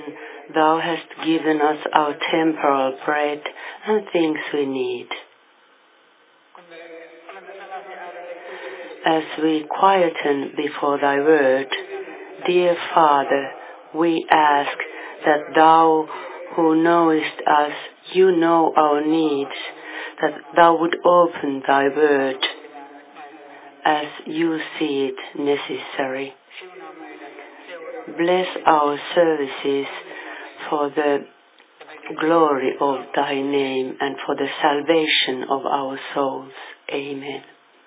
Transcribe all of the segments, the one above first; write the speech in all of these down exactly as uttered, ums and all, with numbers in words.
heaven, thou hast given us our temporal bread and things we need. As we quieten before thy word, dear Father, we ask that thou who knowest us, you know our needs, that thou would open thy word as you see it necessary. Bless our services for the glory of thy name and for the salvation of our souls. Amen.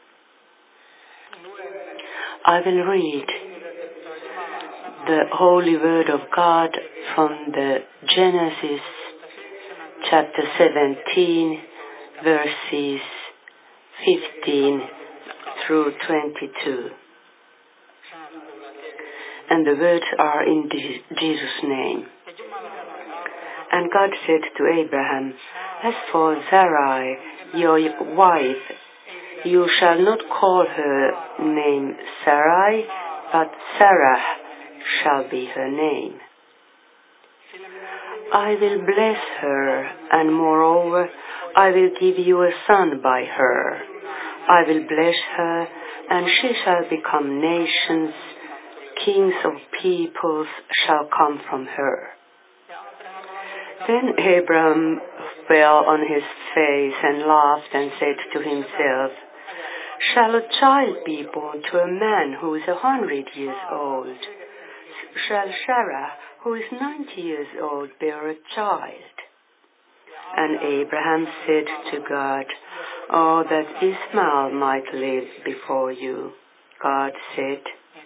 I will read the Holy Word of God from the Genesis chapter seventeen, verses fifteen through twenty-two. And the words are in Jesus' name. And God said to Abraham, as for Sarai, your wife, you shall not call her name Sarai, but Sarah shall be her name. I will bless her, and moreover, I will give you a son by her. I will bless her, and she shall become nations. Kings of peoples shall come from her. Then Abraham fell on his face and laughed and said to himself, shall a child be born to a man who is a hundred years old? Shall Sarah, who is ninety years old, bear a child? And Abraham said to God, oh, that Ishmael might live before you. God said,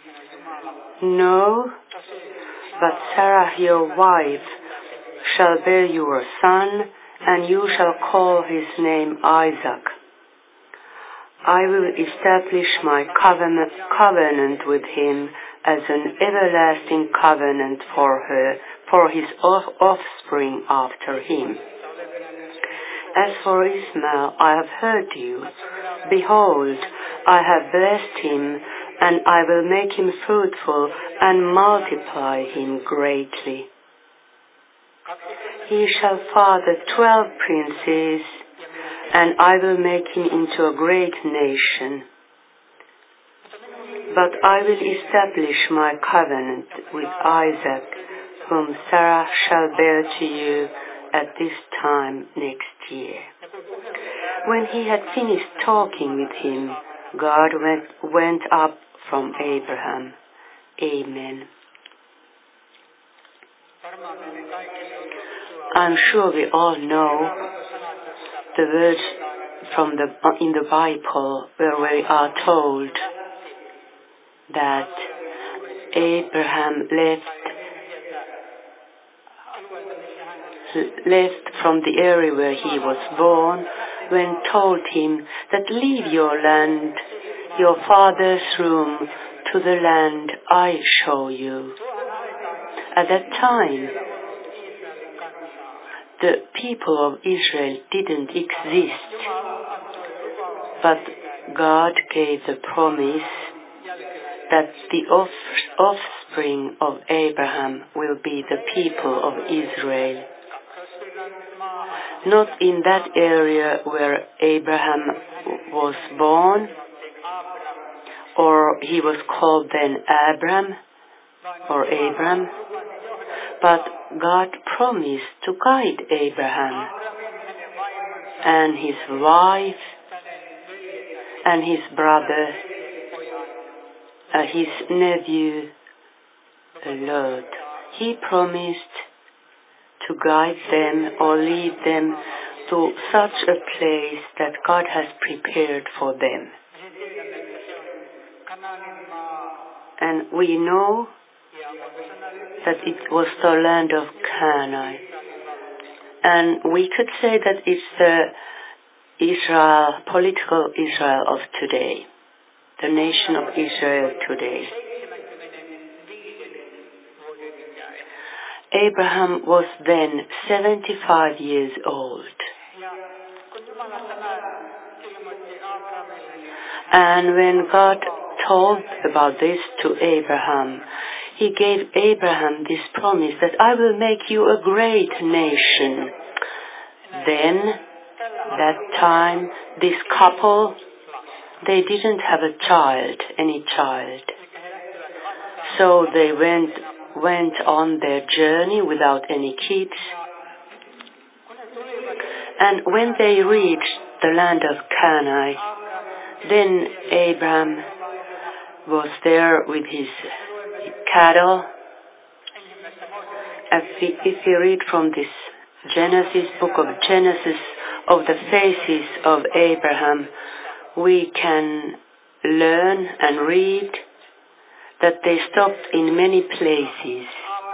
no, but Sarah your wife shall bear you a son, and you shall call his name Isaac. I will establish my covenant, covenant with him as an everlasting covenant for her, for his offspring after him. As for Ishmael, I have heard you. Behold, I have blessed him, and I will make him fruitful and multiply him greatly. He shall father twelve princes, and I will make him into a great nation. But I will establish my covenant with Isaac, whom Sarah shall bear to you at this time next year. When he had finished talking with him, God went, went up from Abraham. Amen. I'm sure we all know the words from the in the Bible where we are told that Abraham left left from the area where he was born when told him that leave your land, your father's room, to the land I show you. At that time, the people of Israel didn't exist, but God gave the promise that the offspring of Abraham will be the people of Israel. Not in that area where Abraham was born, or he was called then Abram or Abram, but God promised to guide Abraham and his wife and his brother, uh, his nephew, Lot. He promised to guide them or lead them to such a place that God has prepared for them. And we know that it was the land of Canaan. And we could say that it's the Israel, political Israel of today, the nation of Israel today. Abraham was then seventy-five years old. And when God told about this to Abraham, he gave Abraham this promise that I will make you a great nation. Then, that time, this couple, they didn't have a child, any child. So they went, went on their journey without any kids. And when they reached the land of Canaan, then Abraham was there with his cattle. And if you read from this Genesis, book of Genesis, of the faces of Abraham, we can learn and read that they stopped in many places.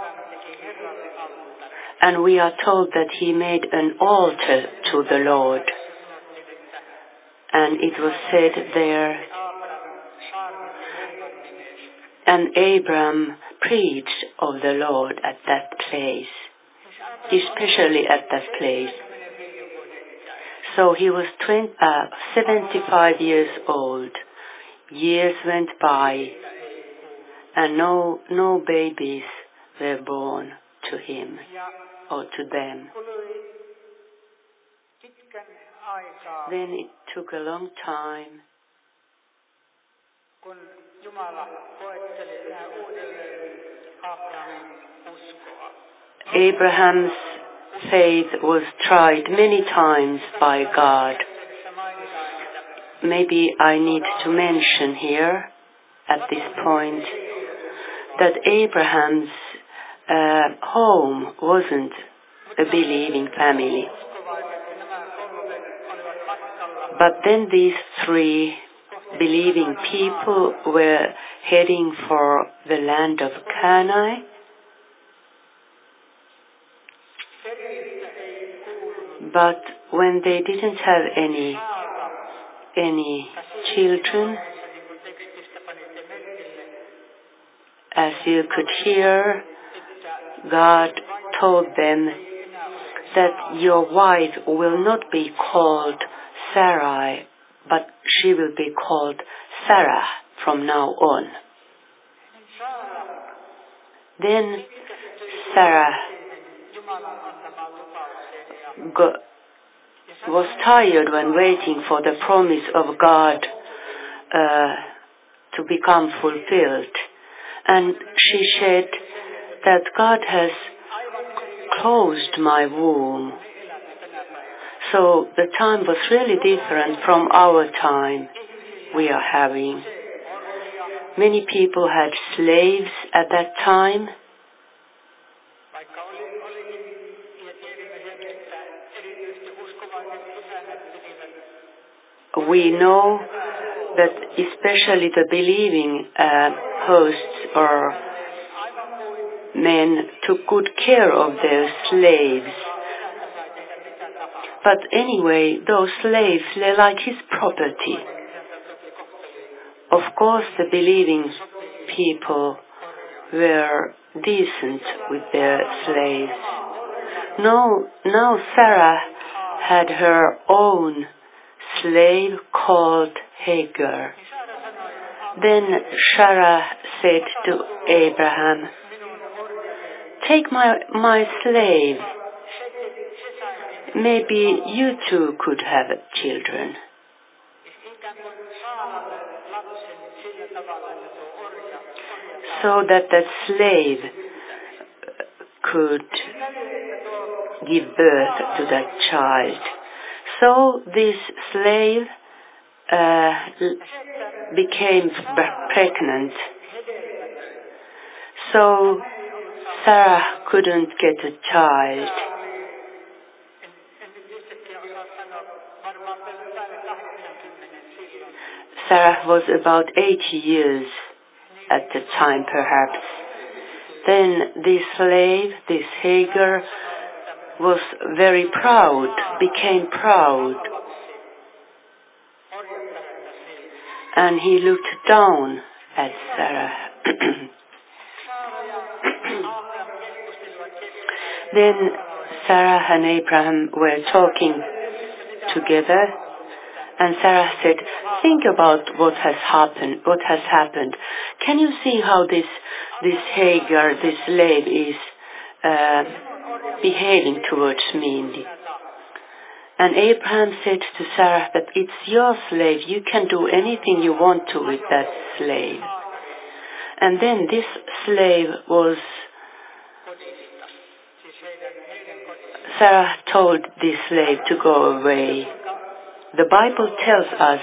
And we are told that he made an altar to the Lord. And it was said there, and Abraham preached of the Lord at that place, especially at that place. So he was twenty, uh, seventy-five years old. Years went by, and no, no babies were born to him or to them. Then it took a long time. Abraham's faith was tried many times by God. Maybe I need to mention here at this point that Abraham's uh, home wasn't a believing family. But then these three believing people were heading for the land of Canaan. But when they didn't have any any children, as you could hear, God told them that your wife will not be called Sarai, but she will be called Sarah from now on. Then Sarah got, was tired when waiting for the promise of God uh, to become fulfilled. And she said that God has closed my womb. So the time was really different from our time we are having. Many people had slaves at that time. We know that especially the believing uh, hosts or men took good care of their slaves. But anyway, those slaves were like his property. Of course, the believing people were decent with their slaves. No, now Sarah had her own slave called Hagar. Then Sarah said to Abraham, "Take my, my slave. Maybe you too could have children." So that that slave could give birth to that child. So this slave uh, became pregnant. So Sarah couldn't get a child. Sarah was about eighty years at the time, perhaps. Then this slave, this Hagar, was very proud, became proud. And he looked down at Sarah. Then Sarah and Abraham were talking together, and Sarah said, think about what has happened. What has happened? Can you see how this this Hagar, this slave, is uh, behaving towards me? And Abraham said to Sarah that it's your slave. You can do anything you want to with that slave. And then this slave was. Sarah told this slave to go away. The Bible tells us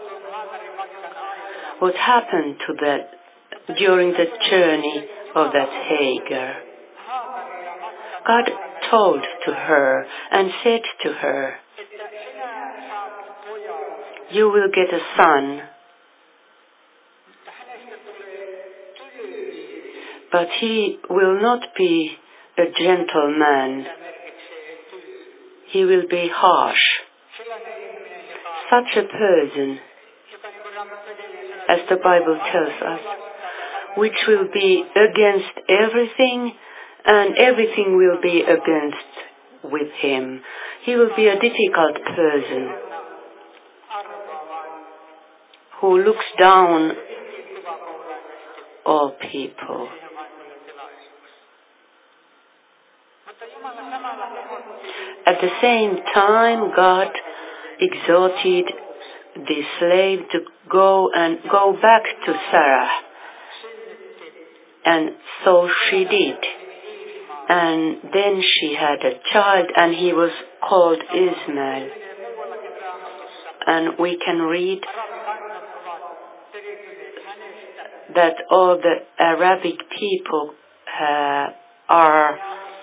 what happened to that during the journey of that Hagar. God told to her and said to her, you will get a son, but he will not be a gentle man. He will be harsh. Such a person, as the Bible tells us, which will be against everything, and everything will be against with him. He will be a difficult person who looks down all people. At the same time, God exhorted the slave to go and go back to Sarah. And so she did. And then she had a child, and he was called Ishmael. And we can read that all the Arabic people uh, are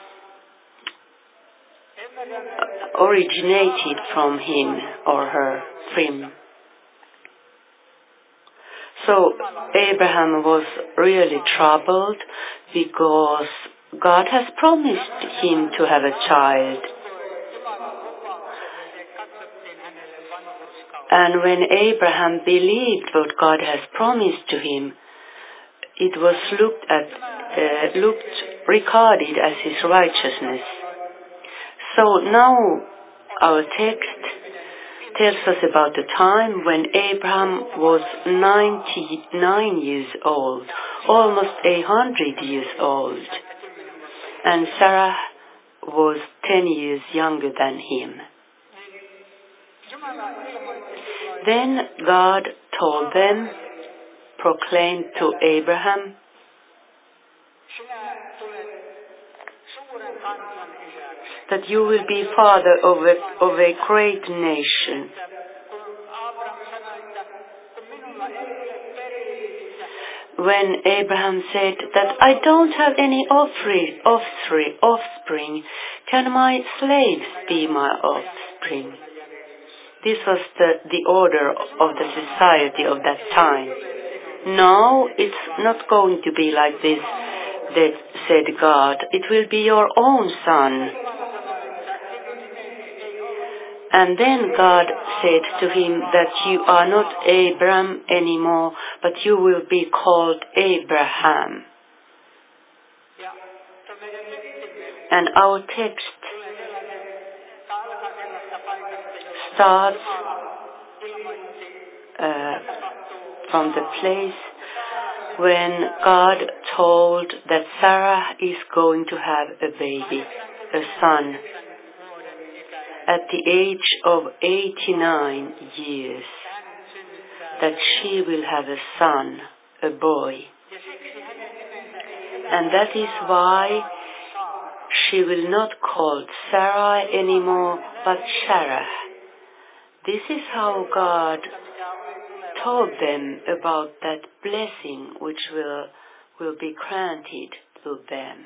originated from him or her, from. So Abraham was really troubled because God has promised him to have a child. And when Abraham believed what God has promised to him, it was looked at, uh, looked, regarded as his righteousness. So now our text tells us about the time when Abraham was ninety-nine years old, almost a hundred years old, and Sarah was ten years younger than him. Then God told them, proclaimed to Abraham, that you will be father of a, of a great nation. When Abraham said that I don't have any offspring, offspring, offspring, can my slaves be my offspring? This was the, the order of the society of that time. No, it's not going to be like this, that said God. It will be your own son. And then God said to him that you are not Abram anymore, but you will be called Abraham. And our text starts uh, from the place when God told that Sarah is going to have a baby, a son, at the age of eighty-nine years, that she will have a son, a boy. And that is why she will not call Sarai anymore, but Sarah. This is how God told them about that blessing which will, will be granted to them.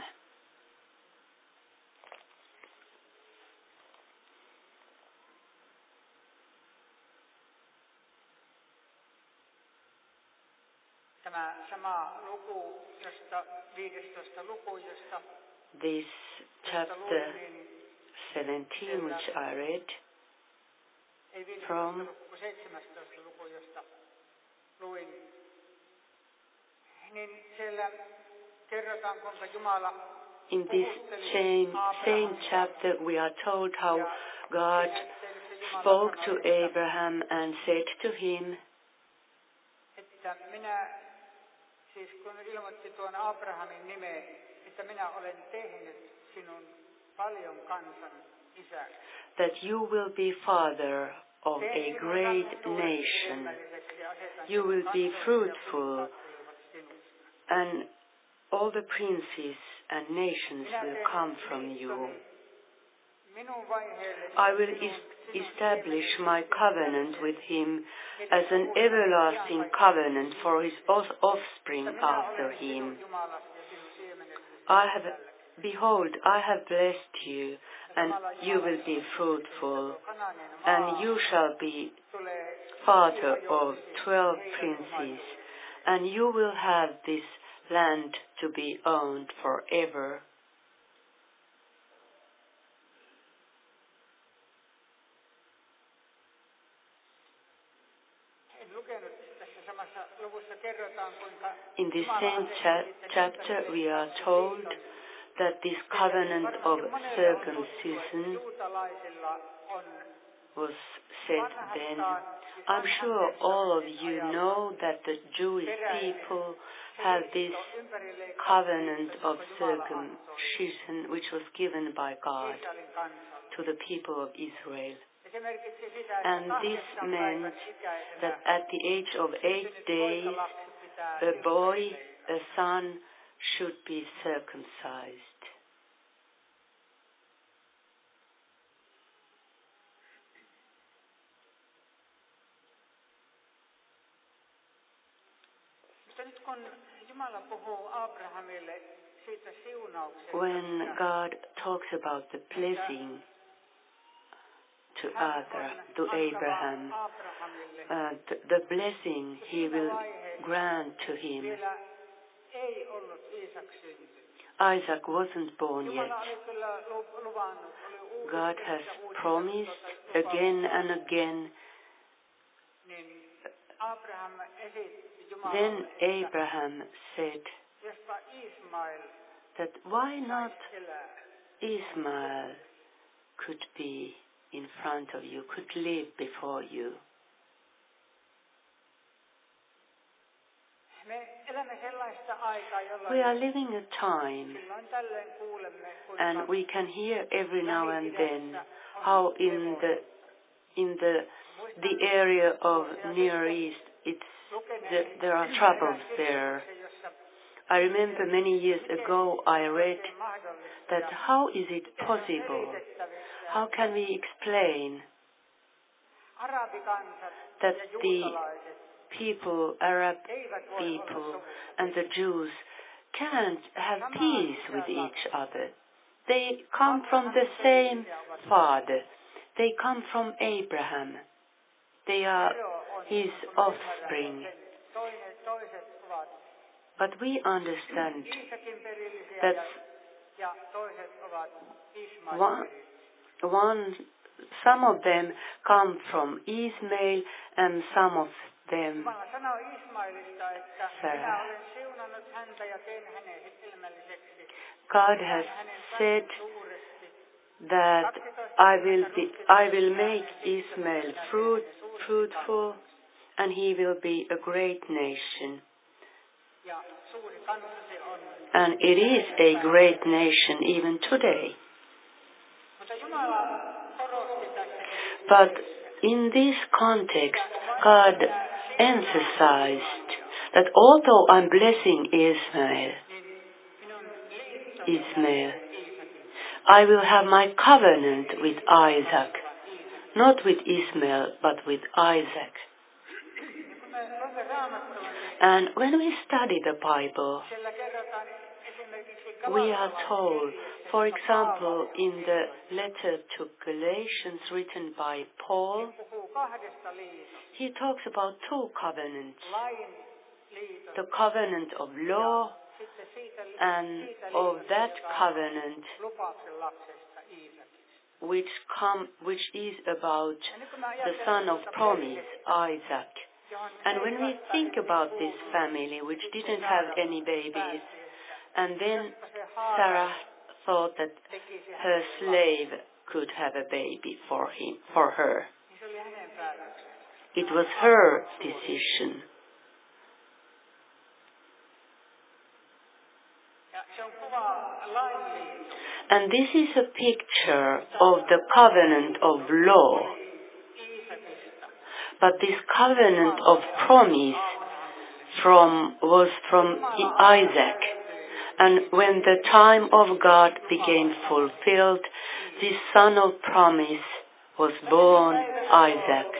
This chapter seventeen, which I read from, in this same, same chapter we are told how God spoke to Abraham and said to him että minä, siis kun ilmoitti tuon Abrahamin nimen, että minä olen tehnyt sinun paljon kansan isäksi. That you will be father of a great nation. You will be fruitful, and all the princes and nations will come from you. I will est- establish my covenant with him as an everlasting covenant for his offspring after him. I have, behold, I have blessed you, and you will be fruitful, and you shall be father of twelve princes, and you will have this land to be owned forever. In this same cha- chapter we are told that this covenant of circumcision was said then. I'm sure all of you know that the Jewish people have this covenant of circumcision which was given by God to the people of Israel. And this meant that at the age of eight days, a boy, a son, should be circumcised. When God talks about the blessing to Abraham, to Abraham, uh, the, the blessing he will grant to him. Isaac wasn't born yet. God has promised again and again. Then Abraham said that why not Ismail could be in front of you, could live before you. We are living a time, and we can hear every now and then how in the in the the area of Near East, it's the, there are troubles there. I remember many years ago I read that how is it possible? How can we explain that the people, Arab people and the Jews can't have peace with each other? They come from the same father. They come from Abraham. They are his offspring. But we understand that one, one, some of them come from Ismail and some of them Sarah. God has said that I will be, I will make Ismail fruit, fruitful, and he will be a great nation. And it is a great nation even today. But in this context, God emphasized that although I'm blessing Ismail, Ismail, I will have my covenant with Isaac, not with Ismail, but with Isaac. And when we study the Bible, we are told, for example, in the letter to Galatians written by Paul, he talks about two covenants. The covenant of law and of that covenant which come, which is about the son of promise, Isaac. And when we think about this family, which didn't have any babies, and then Sarah thought that her slave could have a baby for him, for her. It was her decision. And this is a picture of the covenant of law. But this covenant of promise from, was from Isaac. And when the time of God became fulfilled, this son of promise was born, Isaac.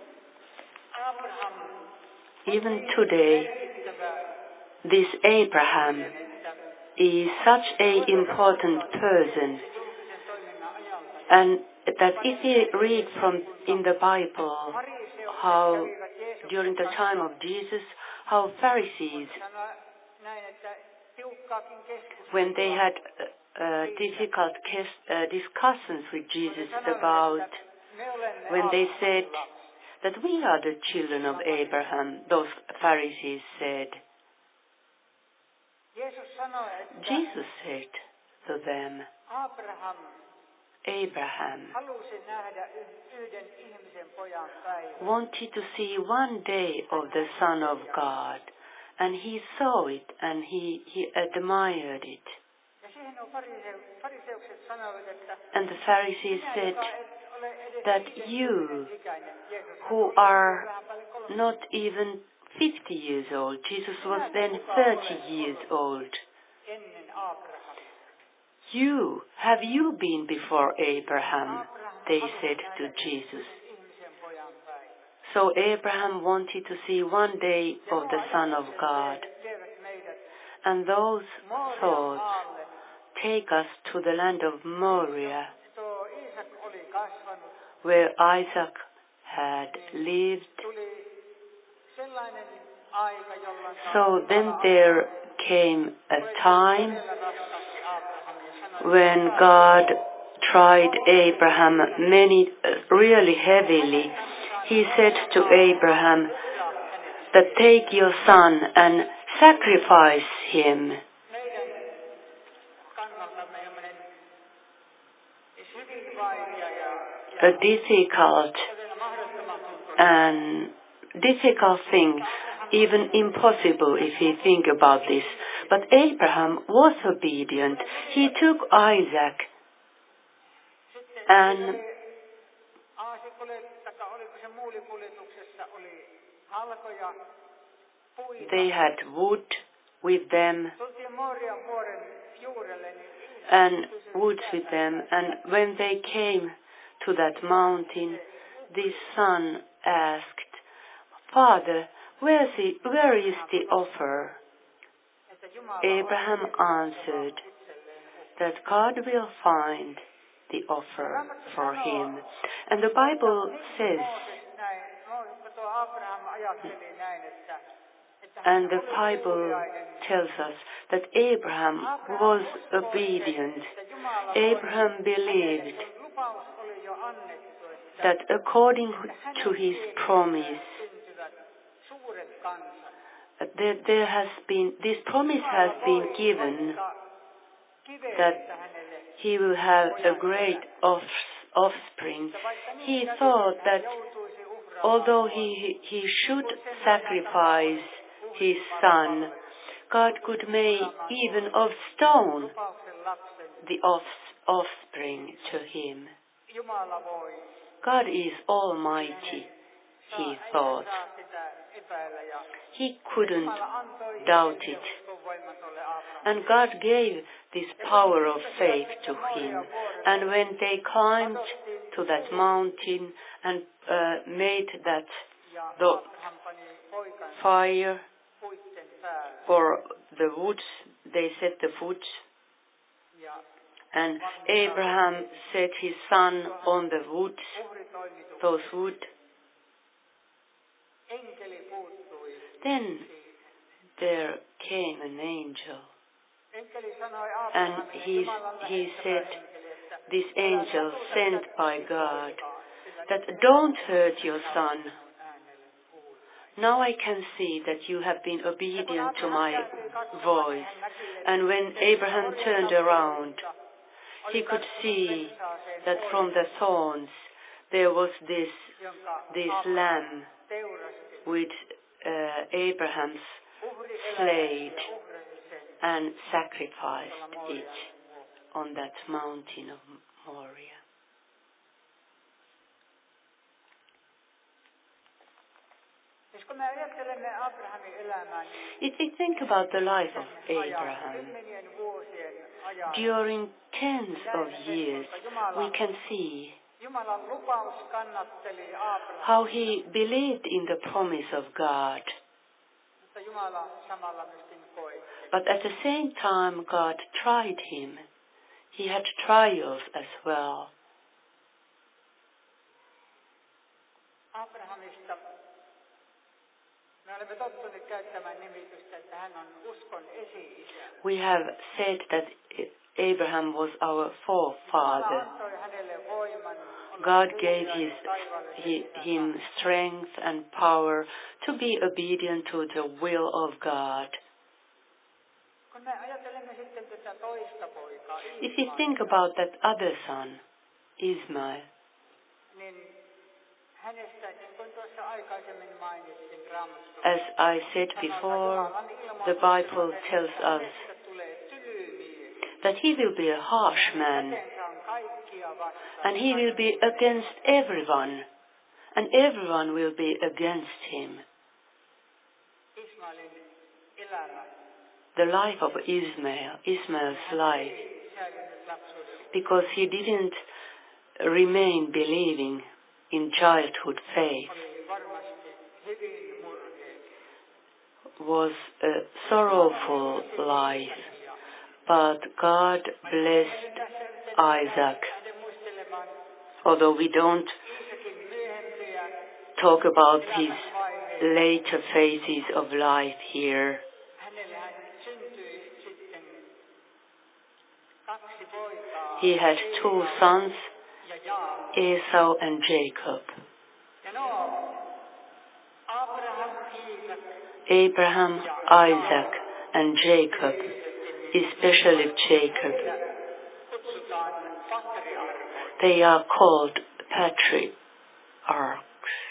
Even today, this Abraham is such an important person, and that if we read from in the Bible how during the time of Jesus, how Pharisees, when they had uh, difficult kes- uh, discussions with Jesus about, when they said that we are the children of Abraham, those Pharisees said, Jesus said to them, Abraham wanted to see one day of the Son of God, and he saw it and he, he admired it. And the Pharisees said that you, who are not even fifty years old, Jesus was then thirty years old, you, have you been before Abraham? They said to Jesus. So Abraham wanted to see one day of the Son of God. And those thoughts take us to the land of Moriah, where Isaac had lived. So then there came a time when God tried Abraham many, really heavily. He said to Abraham that take your son and sacrifice him. A difficult and difficult thing, even impossible if you think about this. But Abraham was obedient. He took Isaac and they had wood with them and woods with them. And when they came to that mountain, this son asked, Father, where is, the, where is the offer? Abraham answered that God will find the offer for him. And the Bible says, and the Bible tells us that Abraham was obedient. Abraham believed that according to his promise, there, there has been, this promise has been given that he will have a great off, offspring. He thought that although he, he should sacrifice his son, God could make even of stone the off, offspring to him. God is almighty, he thought. He couldn't doubt it. And God gave this power of faith to him. And when they climbed to that mountain and uh, made that the fire or the woods, they set the woods. And Abraham set his son on the woods, those wood. Then there came an angel. And he, he said, this angel sent by God, that don't hurt your son. Now I can see that you have been obedient to my voice. And when Abraham turned around, he could see that from the thorns there was this, this lamb which uh, Abraham slayed and sacrificed it. on that mountain of Moriah. Jos kun me ajattelemme Abrahamin elämää, If we think about the life of sen ajan, Abraham, kymmenien vuosien ajan, during tens of years, we can see Jumalan lupaus kannatteli Abrahamia, how he believed in the promise of God. mutta Jumala samalla myöskin koetti. But at the same time, God tried him. He had trials as well. Abrahamista me olemme tottuneet käyttämään nimitystä, että hän on uskon esi-isä. We have said that Abraham was our forefather. Jumala antoi hänelle voiman, God gave his, he, him strength and power to be obedient to the will of God. Kun me ajattelemme sitten tätä toista poikaa, If you think about that other son, Ismail, niin hänestä, niin kuin tuossa aikaisemmin mainitsin Raamatussa, as I said before, the Bible tells us hänestä tulee tylymies. that he will be a harsh man, Kätensä on kaikkia vastaan. and he will be against everyone, and everyone will be against him. Ismailin elämä The life of Ismail, Ismail's life, ei säilynyt lapsuudessa. because he didn't remain believing in childhood faith, Oli varmasti hyvin murheellinen. was a sorrowful life. But God blessed Isaac. Lähden muistelemaan Although we don't Iisakin myöhempiä talk about his later phases of life here, hänellähän syntyi sitten kaksi poikaa. he had two sons, Ja Jaakob. Esau and Jacob. Ja no, Abraham, Iisak, Abraham, Isaac, and Jacob, especially Jacob, kutsutaan patriarkoiksi. they are called patriarchs,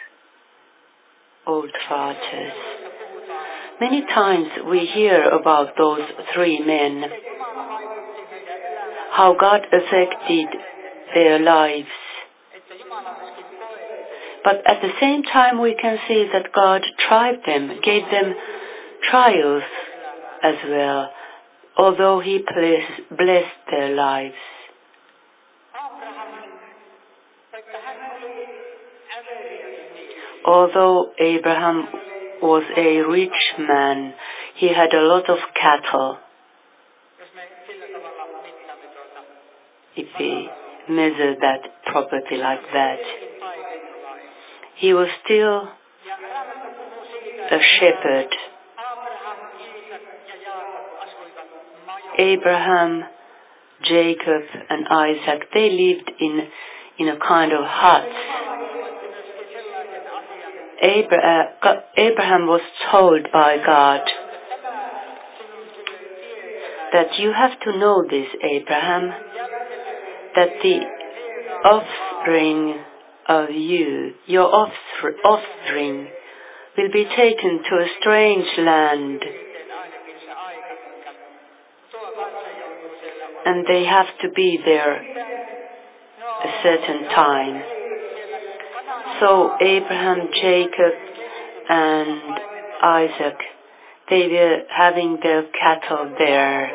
old fathers. Many times we hear about those three men, Jumala vaikutti heidän elämään, how God affected their lives. että Jumala myöskin koetti. But at the same time we can see that God tried them, gave them trials as well, although he bless- blessed their lives. Abraham, vaikka hän oli äveriäs mies, Although Abraham was a rich man, he had a lot of cattle, jos me sillä tavalla mittaamme tuota, if we measure that property like that. hyvin taiteililainen. He was still Ja Raamattu puhuu siitä, a shepherd. Abraham, Iisak ja Jaakob asuivat majoissa. Abraham, Jacob, and Isaac, they lived in, in a kind of hut. Jumala ilmoitti myöskin sellaisen asian, Abra- uh, Go- Abraham was told by God että tämä sinun tulee tietämään, that you have to know this, Abraham, that the offspring of you, your offspr- offspring, will be taken to a strange land, miten ainakin se aika, minkä tuo kansa joutuu siellä olemaan. and they have to be there a certain time. So Abraham, Jacob, and Isaac, they were having their cattle there.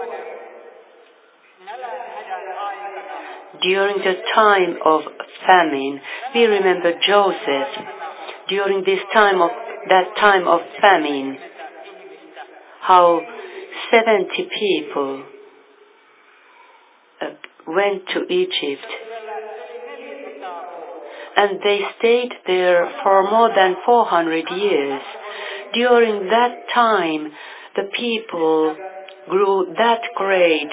During the time of famine, we remember Joseph. During this time of that time of famine, how seventy people uh, went to Egypt, and they stayed there for more than four hundred years. During that time, the people grew that great.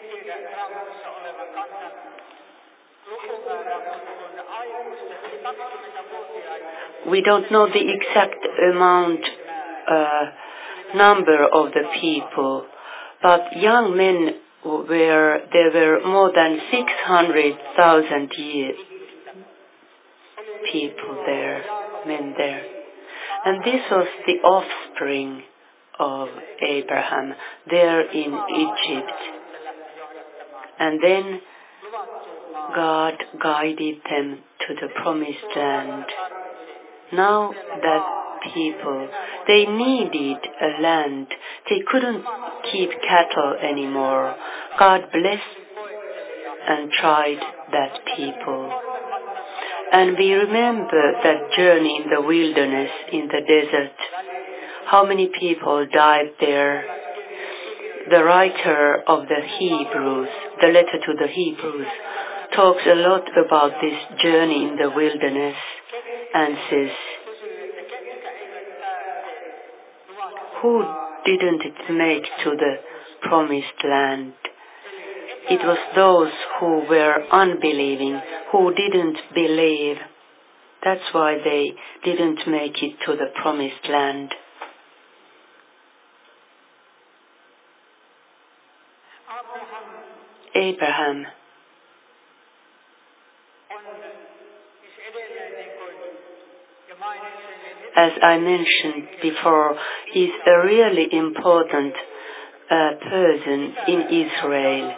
We don't know the exact amount, uh, number of the people, but young men were, there were more than six hundred thousand years, people there, men there. And this was the offspring of Abraham there in Egypt. And then God guided them to the promised land. Now that people, they needed a land. They couldn't keep cattle anymore. God blessed and tried that people. And we remember that journey in the wilderness, in the desert. How many people died there? The writer of the Hebrews, the letter to the Hebrews, talks a lot about this journey in the wilderness and says, who didn't it make to the promised land? It was those who were unbelieving, who didn't believe. That's why they didn't make it to the promised land. Abraham, as I mentioned before, is a really important uh, person in Israel.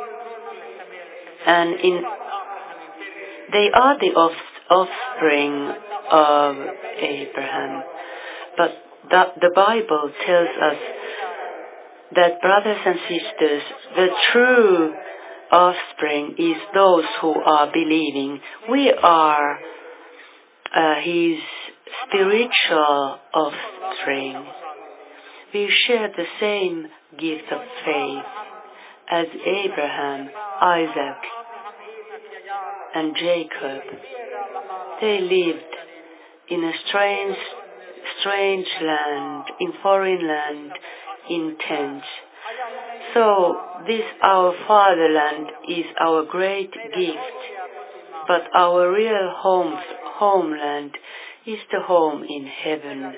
And in, they are the off, offspring of Abraham. But the, the Bible tells us that, brothers and sisters, the true offspring is those who are believing. We are uh, his spiritual offspring. We share the same gift of faith as Abraham, Isaac, and Jacob. They lived in a strange, strange land, in foreign land, in tents. So this our fatherland is our great gift, but our real home, homeland is the home in heaven.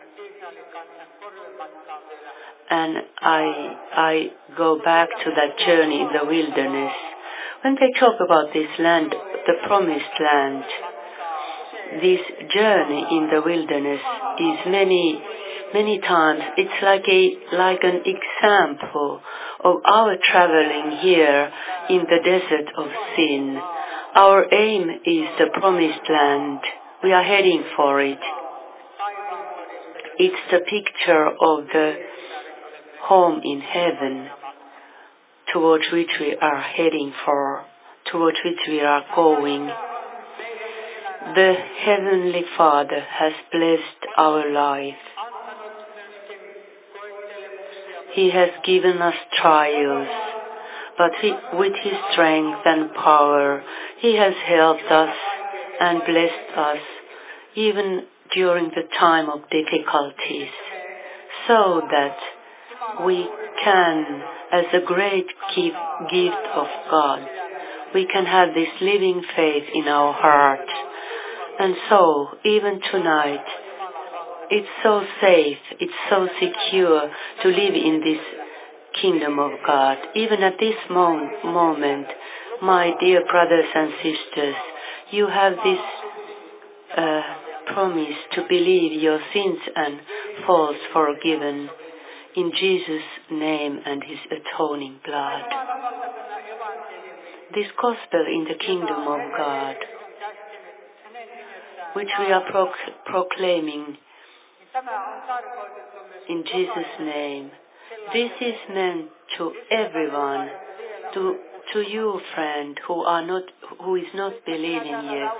And I, I go back to that journey in the wilderness. When they talk about this land, the promised land, this journey in the wilderness is many, many times, it's like a, like an example of our traveling here in the desert of sin. Our aim is the promised land. We are heading for it. It's the picture of the home in heaven, towards which we are heading for, towards which we are going. The Heavenly Father has blessed our life. He has given us trials, but he, with His strength and power, He has helped us and blessed us, even during the time of difficulties, so that we can, as a great gift of God, we can have this living faith in our heart. And so, even tonight, it's so safe, it's so secure to live in this kingdom of God. Even at this mo- moment, my dear brothers and sisters, you have this uh, promise to believe your sins and faults forgiven in Jesus' name and His atoning blood. This gospel in the kingdom of God, which we are pro- proclaiming in Jesus' name, this is meant to everyone, to to you, friend, who are not, who is not believing yet.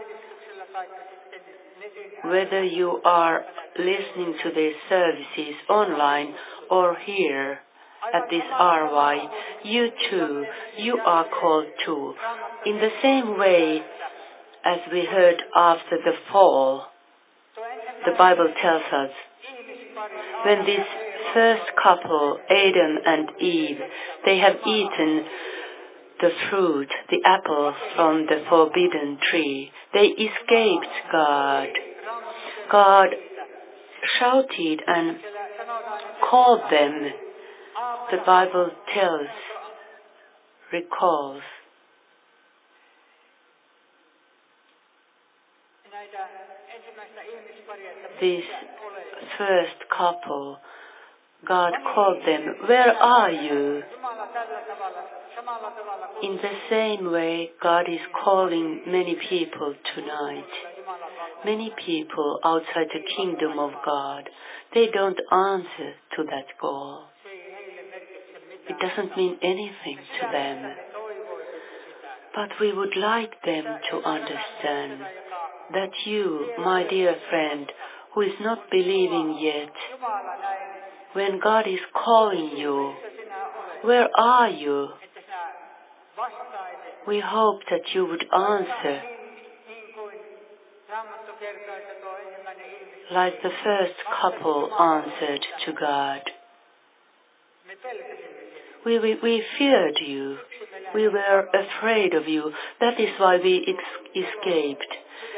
Whether you are listening to these services online or here at this R Y, you too, you are called too. In the same way as we heard after the fall, the Bible tells us, when this first couple, Adam and Eve, they have eaten the fruit, the apple from the forbidden tree, they escaped God. God shouted and called them. The Bible tells, recalls. This first couple, God called them, where are you? samalla tavalla kuin In the same way, God is calling many people tonight. Many people outside the kingdom of God, they don't answer to that call. se ei heille merkitse mitään. It doesn't mean anything to them. Me toivoisimme sitä. But we would like them to understand that you, my dear friend, who is not believing yet, Jumala näin, when God is calling you, että sinä olet, where are you? että sinä vastaisit. We hope that you would answer Niin, niin kuin Raamattu kertoo, että tuo ensimmäinen ihminen, like the first couple answered to God. me pelkäsimme sinua. We, we, we feared you. We were afraid of you. That is why we ex- escaped.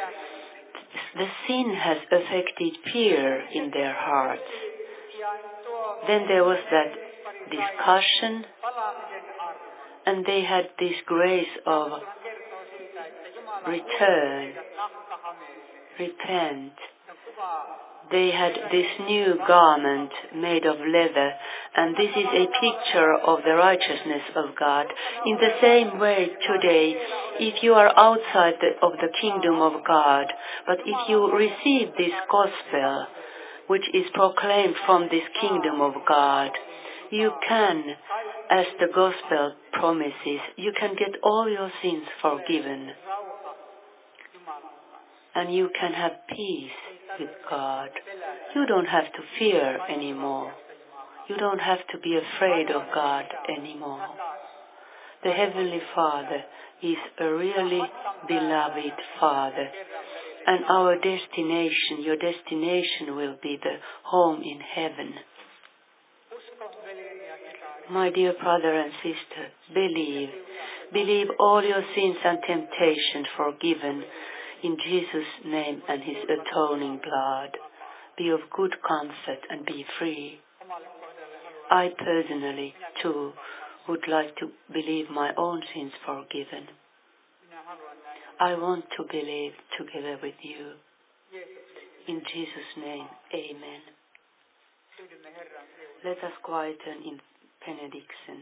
The sin has affected fear in their hearts. Ja tuo Then there was that discussion, palaamisen arvo. and they had this grace of Hän kertoo siitä, että Jumala return, heidät nahkahameeseen. repent. Se on kuvaa. They had this new garment made of leather, and this is a picture of the righteousness of God. In the same way today, if you are outside the, of the kingdom of God, but if you receive this gospel, which is proclaimed from this kingdom of God, you can, as the gospel promises, you can get all your sins forgiven, Rauha Jumalan kanssa. and you can have peace with God. You don't have to fear anymore. You don't have to be afraid of God anymore. The Heavenly Father is a really beloved Father, and our destination, your destination will be the home in heaven. Usko, veljeni ja sisari. My dear brother and sister, believe. Believe all your sins and temptations forgiven in Jesus' name and His atoning blood. Be of good comfort and be free. Omalle kohdalle haluan. I personally, too, would like to believe my own sins forgiven. Minä haluan näin. I want to believe together with you. Jeesuksen. In Jesus' name, amen. Syydymme Herran siunaan. Let us quieten in benediction.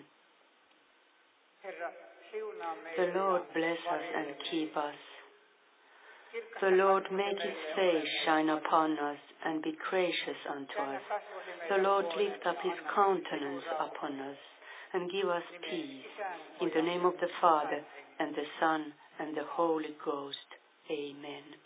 Herra, siunaa meitä. The Lord bless us and keep us. The Lord make His face shine upon us and be gracious unto us. The Lord lift up His countenance upon us and give us peace. In the name of the Father, and the Son, and the Holy Ghost. Amen.